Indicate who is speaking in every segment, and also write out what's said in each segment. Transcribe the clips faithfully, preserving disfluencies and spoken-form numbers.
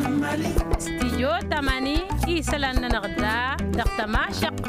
Speaker 1: استيجو تماني إيسلان نغدا دقتما شق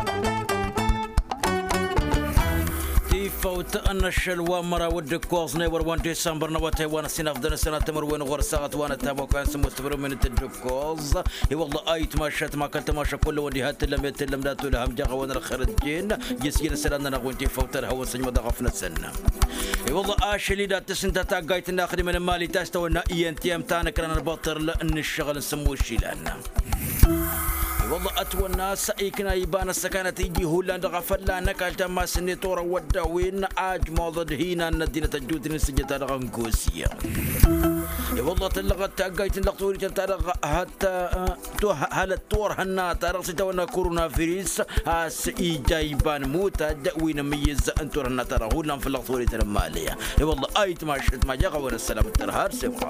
Speaker 2: فوت أن الشلوى مرا ودك كوزني وروان ديسمبر نواتي وانا سنة فدنا سنة تمر وين غرسات وانا تابو كان سمستمر من التدكوز اي والله اي تماشت ما كنت ماشى كل ودي هات لم يتلم داتو لهم جاغا وانا خرجين جسينا سنة نغوين فوت الهوا سنة ضغفنا السنة اي والله اشلي دا تسنتا تاقايت ناخذ من المالي تاستونا ايان تيام تانا كرنا البطر لان الشغل نسموه الشيلان والله أتوى الناس إيكنا يبان السكانة يجي هولاند غفلا نكال تما سنتورا وداوين آج موضد هينا ندينة الجود نسجة رغنكوسيا والله تلغت تاقايت اللقطوري تلتارغ حتى هل التور هنا تارغ ستوانا كورونا فيروس هاس إيجايبان موتا دأوين ميز أنتور هنا تارغ هولان في اللقطوري تلماليا والله آيت ما شرط ما جاغا وانا السلام الترهار سيبقى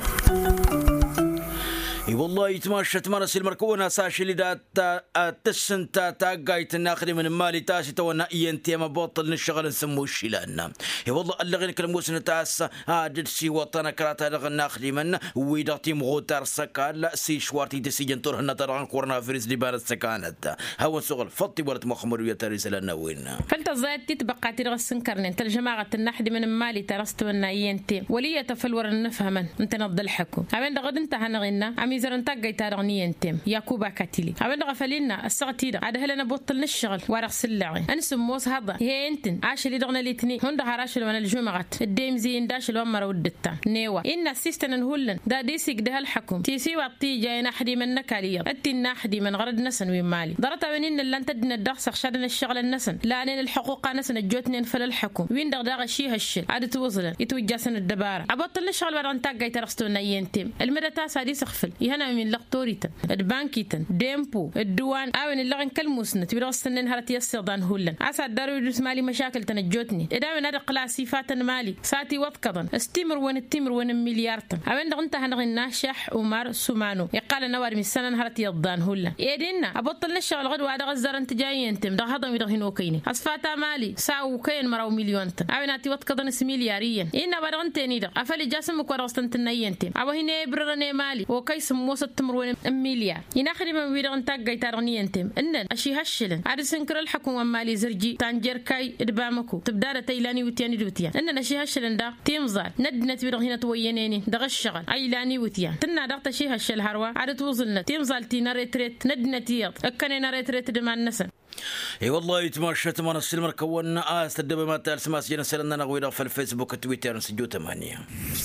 Speaker 2: اي والله يتماشت مرس المركونه ساشي اللي دات تسنتا تاقايت ناخذ من مالي تاسي تونا اينتي ما بطل نشغل نسموه الشيلان اي والله اللغين كلموس تاس هادد سي وطنا كراتا لغ ناخذ من ويداتي مغوتار سكال سي شوارتي تسي جنتور هنا ترى كورونا فيروس اللي بانت سكانت هو شغل فطي ورت مخمر ويا رسالنا وين
Speaker 1: فانت زايد تتبقى ترغسن كرنين تل جماعه النحد من مالي ترست ونا اينتي وليه تفلور نفهمن انت نضل حكو عمين غد انت هنغنا زرن تاقي تارغني ينتم ياكوبا كاتيلي عمل غفلينا السغتيدا عاد هلنا بطل الشغل ورق سلعي انس موس هذا هي انتن عاشلي دغنا ليتني هند هراش من الجمعات الديم زين داش الومر ودتا نيوا ان السيستن نهولن دا ديسيك ده الحكم تيسي وطي جاي نحدي من نكاليه اتي نحدي من غرد نسن ومالي ضرت بنين اللي انت دنا الدخس خشدنا الشغل النسن لا ان الحقوق نسن جوتني نفل الحكم وين دغدغ شي هالشل عاد توصل يتوجا سن الدبار ابطل الشغل ورن تاقي ترستونا ينتم المدى تاس هذه سخفل يهنا من لقطوريتن البانكيتن ديمبو الدوان اوين اللغن كلموسنا تبي السنين هرتي يستخدان هولن اسا دارو يدرس مالي مشاكل تنجوتني ادا من هذا قلاسي فاتن مالي ساتي واتقضن استمر وين التمر وين مليارتن اوين دغنت هنغنا شح عمر سمانو يقال نوار من السنن هرتي يضان هولن ايدينا ابطل الشغل غد وهذا غزر انت جاي انت ده هضم يدهنو كيني اصفاتا مالي ساو كين مراو مليون تن اوين اتي واتقضن ملياريا ان بدغنتني ده افلي جاسم كورستن تنينتم او هنا بررني مالي وكيس موس التمر وين مليار يناخري من ويرغن تاقاي تارغني انتم انن اشي هشلن عاد سنكر الحكومه مالي زرجي تانجر كاي ادبامكو تبدا تيلاني وتياني دوتيان انن اشي هشلن دا تيمزال ندنت ويرغ هنا توينيني دغ الشغل ايلاني وتيان تنا دغت شي هشل هروا عاد توصلنا تيمزال تينا ريتريت ندنتيض اكننا ريتريت دمان نسن
Speaker 2: اي والله يتماشت ما نسلم كونا اس تدب ما تال سماس جنا سلنا نغوير في الفيسبوك تويتر نسجو ثمانية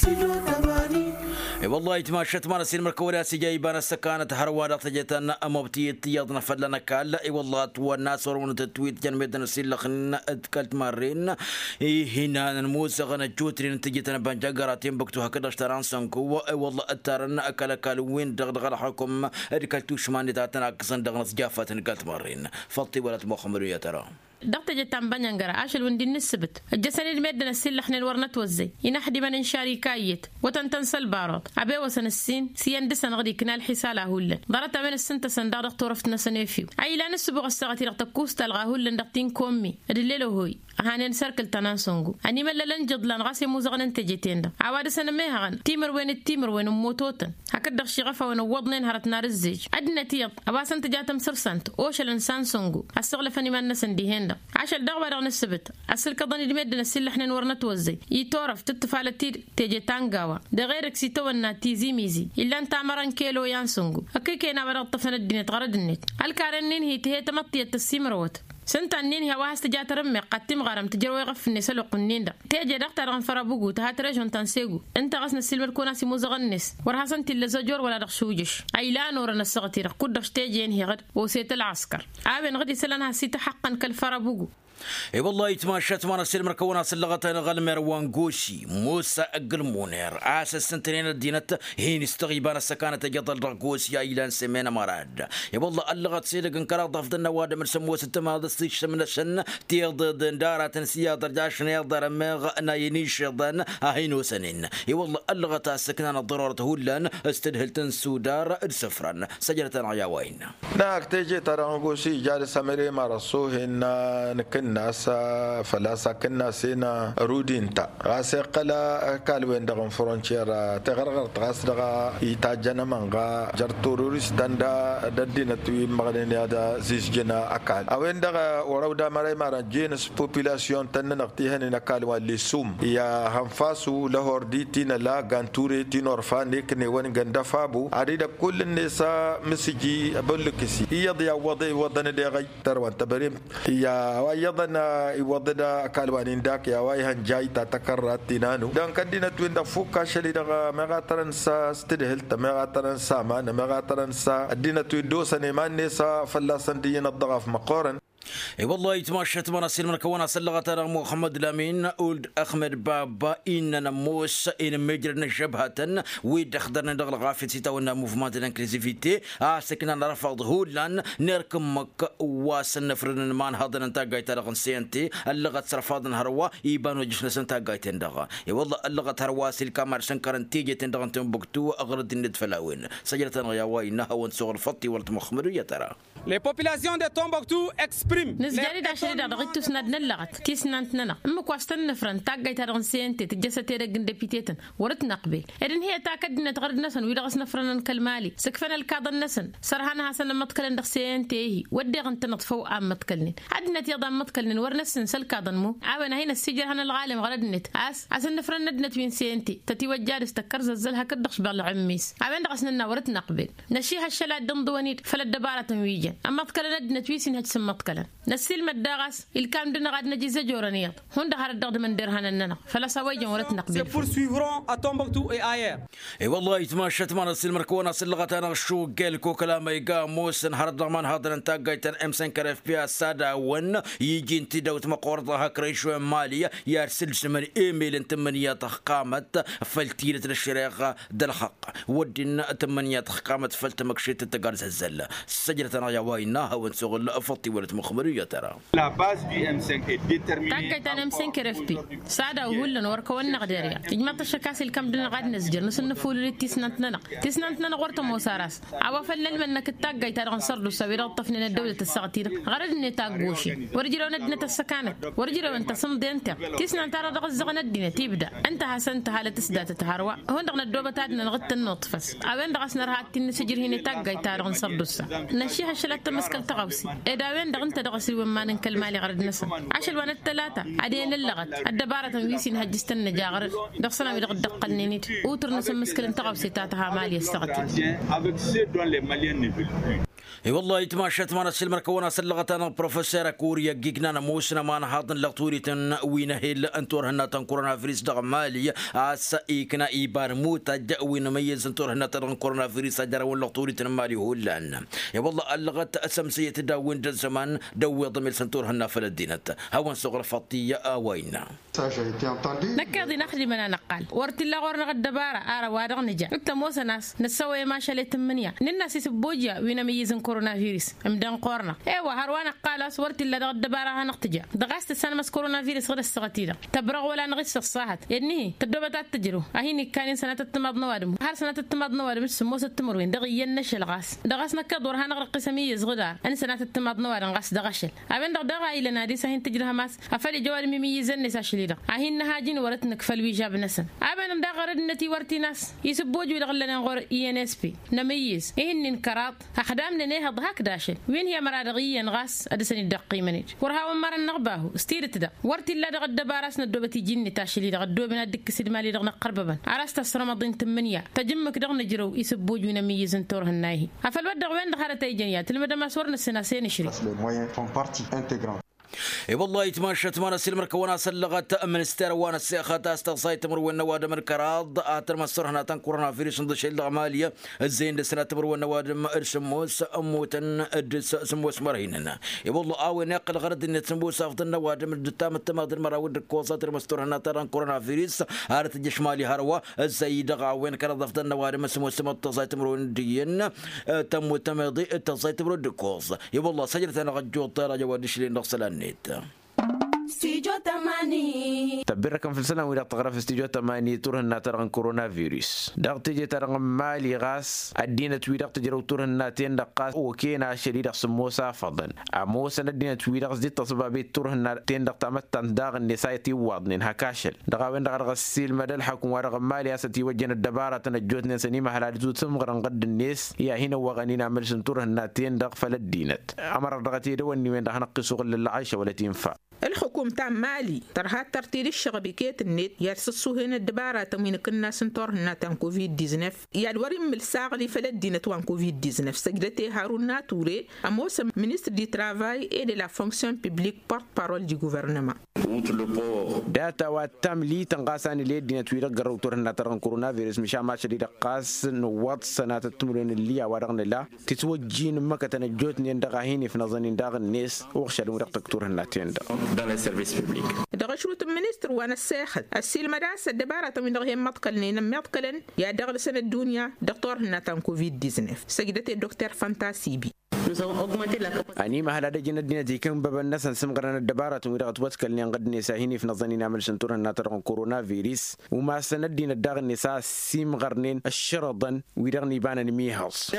Speaker 2: اي والله يتماشت ما نسلم كونا سجاي بان السكانة هروادة تجتنا مبتي تيضنا فلنا كال اي والله تو الناس ورون التويت جن ميدنا سيل خلنا اتكلت مارين اي هنا نموس غنا جوترين تجتنا بنجاقراتين بكتو هكذا اشتران سنكو اي والله اتارنا اكل كالوين دغدغ حكم ادكلتو شمان تاتنا كسن دغنا سجافات نكلت مارين فطي ولا تمخمروا يا ترى
Speaker 1: دقت جتان بنيانغرا عاشل وندي نسبت الجسن المدن السل احنا الورنا توزي ينحدي من شركايت وتنتنسى البارات ابي وسن السين سيان دسن غدي كنا الحساله هول ضرت من السنت سندار دكتورفتنا سنيفيو اي لا نسبغ السغتي دقتكوس تلغا هول دقتين كومي ادليلو هوي هانين سركل تنانسونغو اني ملا لنجد لان غاسي موزغن انتجيتين دا عواد سنه ميهغن تيمر وين التيمر وين موتوتن هكذا شغفه وين وضنين هرت نار الزيج ادنا تيط ابا سنت جاتم سرسنت اوش الانسان سونغو السغله فني ما نسن دي هند عشان دغبا رغن السبت اصل كضني دي مدنا السل احنا نورنا توزي يتورف تتفالتي تيجي تانغاوا ده غيرك سيتونا تيزي ميزي الا انت مرن كيلو يانسونغو اكيكينا برا طفن الدنيا تغرد النت الكارنين هي تهي تمطي التسيمروت سنت النين هي واحد تجات رمي قتم غرم تجرو يغف النساء لقنين ده تيجي دكتور عن فرابوجو تهات رجون تنسيجو انت غسنا السلمر كونا سي موزغنس ورها سنت اللي زجور ولا دخشوجش اي لا نور نسغتي رق قدش تيجي هي غد وسيت العسكر عابن غدي سلنها سيت حقا كالفرابوجو
Speaker 2: اي والله يتماشت ما نسيل مركونا سلغتين غلمر وانغوشي موسى اقل مونير اساس سنتين الدينت هين استغيبان السكانة جدل رقوس يا ايلان سمينا مراد يا والله اللغت سيدك انكرا ضفت النواد من سمو ست ما دستيش من السن تيض دندارة تنسيا درجاش نيضر ميغ ناينيش ضن هينو سنين يا والله اللغت السكنان الضرورة هولان استدهل تنسودار السفران سجلة عياوين
Speaker 3: ناك تيجي ترى نقوشي جالس سمري مرسوهن نكن الناس فلا سكننا سينا رودينتا غاس قلا كالوين دغن فرونتير تغرغر تغاس دغا يتاجنا منغا جر توروريست دندا ددينا توي مغني هذا زيس جنا اكال اوين دغا ورودا مراي مارا جينس بوبولاسيون تن نقتي هنا كالوا لي سوم يا هنفاسو لهور دي تينا لا غانتوري تينور فانيك ني ون غندا فابو اريد كل الناس مسجي بلكسي يضيا وضي وضن دي غي تروان تبريم يا ويضنا يوضدا كالوان داك يا واي هنجاي تتكرر تينانو دان كدينا توين دا فوكا شلي دا ميغا ترنسا ستدهل ميغا ترنسا ما ميغا ترنسا ادينا توين دوسا نيمان نيسا فلاسن دينا الضغف مقورن
Speaker 2: اي والله يتماشت مناصير من كونا سلغتنا محمد الامين ولد احمد بابا ان نموس ان مجرنا شبهه ويد خضرنا دغل غافي سيتا ونا موفمنت الانكليزيفيتي اه سكننا رفض هولان نركم مك واسن فرن مان هذا انت قايت لغن سينتي اللغه رفضنا هروا يبانو جشنا سنتا قايت دغا اي والله اللغه هروا سيل كامر سنكرن تيجي تندغن تنبكتو اغرد الندفلاوين سجلتنا يا واينا هو صغر فطي ولد مخمر يا ترى
Speaker 4: Les populations de Tombouctou expriment.
Speaker 1: نسجاري دا شري دا غيتو سناد نلغت تيسنانت ننا اما كواستن نفرن تاقاي تارغن سينتي تجساتي رقن دبيتيتن ورت نقبي ادن هي تاكدنا تغرد نسن ويدغس نفرن كالمالي سكفنا الكاض النسن سرهانا هاسن متكلن دغ سينتي ودي غنت نطفو ام متكلن عدنا تيضان متكلن ورنسن سلكاضن مو عاونا هنا السجر هنا العالم غردنت اس عسن نفرن ندنت وين سينتي تتي وجار استكر زلزلها كدخش بالعميس عاونا دغسنا ورت نقبي نشيها الشلا دندوانيت فلا دبارة ويجن اما تكلن ندنت ويسن هجسن متكلن نسيل مداغس الكام دنا غاد نجي زجورانيات هون هر دغد من درهنا ننا فلا سويجن ورت نقبل
Speaker 4: poursuivront à Tombouctou et ailleurs.
Speaker 2: اي والله يتماشت معنا السيل مركونا سلغتنا شو قال كو كلام يقا موسن هر ضمان هذا انت قايتن ام سنكر اف بي سادا ون يجي انت دوت مقورضها كريشو ماليه يرسل سمن ايميل انت منيات قامت فلتيله الشريخه دلحق ودنا تمنيات قامت فلت مكشيت تقارز الزله سجلتنا يا وايناها ونسوغ فطي ولد مخمريه ترى
Speaker 5: La base du M cinq est déterminée.
Speaker 1: تاكايت انا ام سنكر اف بي سادا وهلن وركون نقدريا تجمع الشكاس الكم دنا غاد نسجر نسن فول تيسنتنا تيسنتنا غورت موساراس عوا فلل منك تاكايت ارغن صردو سويرا طفنا الدوله السغتير غرد ني تاغوشي ورجلو ندنا السكانه ورجلو انت صمد انت تيسنا ترى دغز غندنا تبدا انت حسنت حاله تسدات تهروا هون دغنا الدوبه تاعنا نغت النطفس اوين دغسنا رهات نسجر هنا تاكايت ارغن صردو نشيها شلت مسكل تغوسي ادا وين دغنت دغسي وما نكل مالي غرد نسن عشر وانا الثلاثه عدين اللغت الدباره ويسين هجستنا جاغر دغسنا ويدغ دقلنيت اوتر نسن مسكل تغوسي تاعها مالي استغتي
Speaker 5: Avec ceux dont les Maliens ne veulent plus.
Speaker 2: اي والله يتماشت معنا السلمر كونا سلغتنا بروفيسور كوريا جيجنا موسنا ما حاضن لغتوري وين هيل انتور هنا كورونا فيروس دغ مالي اس ايكنا ايبار موتا جاوين ميز انتور هنا كورونا فيروس جرا لغتوري مالي هولان يا والله اللغت اسمسيه داوين الزمان دو ضمير سنتور هنا فلدينت هون صغر فطيه اوينا
Speaker 1: نكادي نخدي من نقال ورت لا غور غدباره ارا وادغ نجا انت موسناس نسوي ما شلت منيا الناس يسبوجا وين ميز كورونا فيروس مدان قورنا ايوا هروانا قال صورت اللي دبارة هنقتجا دغست السنه مس كورونا فيروس غير السغتيده تبرغ ولا نغش الصاحت يعني تدوبات تجرو اهيني كان سنه التماد نوادم هر سنه التماد نوادم سموس التمروين دغي النش الغاس دغسنا كدور هنغرق قسميه صغدار ان سنه التماد نوادم غاس دغشل ابن دغ دغ الى نادي سهين تجرها ماس افلي جوال ميميزن ساشليدا اهين هاجين ورتنك فلوي جاب نسن ابن دغ ردنتي ورتي ناس يسبوجو دغلنا غور اي ان اس بي نميز اهن انكرات اخدامنا نيه ضحك داشل وين هي مرادغيه نغاس ادسني الدقي منيج ورها مر النغباه استيرت دا ورتي لا دغ دباراسنا دوبتي جيني تاشلي دغ دوبنا دك سيد مالي دغ قرببا عرست رمضان ثمانية تجمك دغ نجرو يسبوج وين ميز انتور هناي افل ودغ وين دخلت جنيات المدام سورنا السناسين شري
Speaker 2: اي والله يتماشت معنا السلمر كونا سلغت منستر وانا السيخات استغصيت مر والنواد من كراض اتر مسر هنا كورونا فيروس ندش العماليه الزين لسنه تمر والنواد ارسموس اموتن ادس سموس مرهيننا اي والله او نقل غرد ان سموس افضل النواد من دتام التماد المراود الكوسات المستور هنا ترى كورونا فيروس هارت الجشمالي هروا الزيد وين كان افضل النواد مسموس تصيت مر دين تم تمضي تصيت مر الكوس اي والله سجلت انا غجو طيره جواد شلين نغسل النت
Speaker 6: Studio Tamani. بركم في السنة ولا تغرف استيجو تماني تورهن ترغن كورونا فيروس دغ تيجي ترغن مالي غاس الدين تويدغ تجرو تورهن تين دقاس وكينا شديد سموسا فضن اموسا الدين تويدغ زي تصبابي تورهن تين دق تمتن داغ النساء تي وادنين هكاشل دغ وين دغ غسيل مدل حكم ورغ مالي استي وجن الدبارة تنجوتن سنيمه هلا زود سمغرن قد الناس يا هنا وغنينا عمل سنتورهن تين دق فلدينت امر دغتي دوني وين دغ نقصو للعيشه ولا تنفع
Speaker 7: الحكومة تاع مالي ترها ترتيل الشغبيكات النت يرسسو هنا الدبارة تمين كنا سنتور هنا تان كوفيد تسعطاش يا الوريم من الساغلي فلدينا توان كوفيد تسعطاش سجلتي هارون ناتوري اموس ministre du travail et de la fonction publique porte-parole du gouvernement.
Speaker 6: داتا وتملي تنقاسان اللي دينا تويرا قرروا تورنا ترغن كورونا فيروس مشا ما شديد قاس نوات سنات التمرين اللي ورغن لا تتوجين مكة تنجوتني اندغاهيني في نظن اندغ الناس وخشلوا رقتك تورنا تيندا dans les services publics. دغ شروط المينستر وانا الساخد السيل مدرسة دبارة من دغ هم مطقلنين مطقلن يا دغ سنة الدنيا دكتور هنا تان كوفيد تسعطاش سجدتي الدكتور فانتاسيبي أني ما هذا جينا الدنيا دي كم باب الناس نسمعنا الدبارة ويرغت واتكل اللي قد نساهيني في نظني نعمل سنتور الناتر كورونا فيروس وما سندين الداغ النساء سيم غرنين الشرطا ويرغني بانا نميهاوس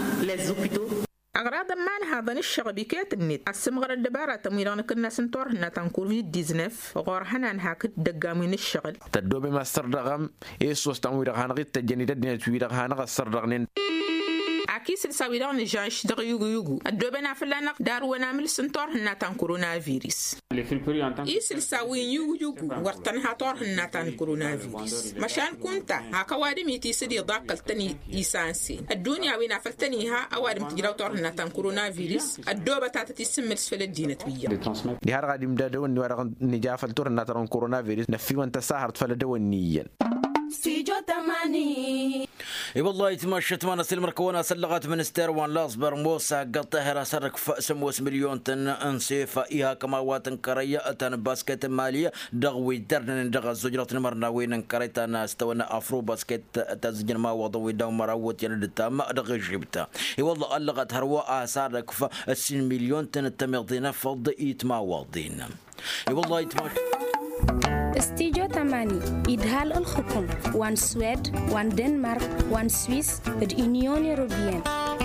Speaker 6: أغراض مان هذا الشغبيكات النت السمغر الدبارة تميران كنا سنتور هنا تنكوفيد تسعطاش غور حنان هاك دقامين الشغل تدوب ما سردغم إيسوس تنويرغ هنغي تجنيد الدنيا تويرغ هنغ سردغنين عكيس الساويران نجاش دغ يوغو يوغو الدوبنا فلانا دارو نعمل سنتور هنا تان كورونا فيروس إيس الساوين يوغو يوغو ورطن هاتور هنا تان كورونا فيروس مشان كنت هاكا وادم يتيسدي ضاقل تاني إيسانسين الدنيا وين فلتني ها أوادم تجراو تور هنا تان كورونا فيروس الدوبة تاتي سمر سفل الدينة ويا دي هار غادي مدادو اني ورغن نجافل تور هنا تان كورونا فيروس نفي وانت ساهرت فلدو النيا
Speaker 8: استيجو تماني
Speaker 2: اي والله يتمشت وانا سلم كونا سلغت منستر وان لاصبر موسى قطهر سرك فسموس مليون تن انسيفا ايها كما واتن كريا تن باسكت ماليه دغوي درن دغ زجرت مرنا وين كريتا ناس تونا افرو باسكت تزجن ما وضوي دو مراوت يلدتا ما دغ جبتا اي والله لغت هروا سرك فسين مليون تن تمضينا فض ايت ما واضين اي والله يتمشت
Speaker 8: استيجو تماني إدهال الحكم وان سويد وان دنمارك وان سويس اليونيون يوروبيان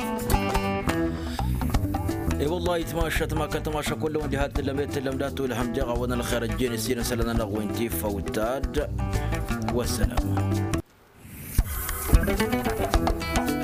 Speaker 2: اي والله يتماشى ما كنت ماشى كل وندي هات لميت لمدات والهم جا وانا الخير الجين سينا سلنا نغوينتي فوتاد والسلام.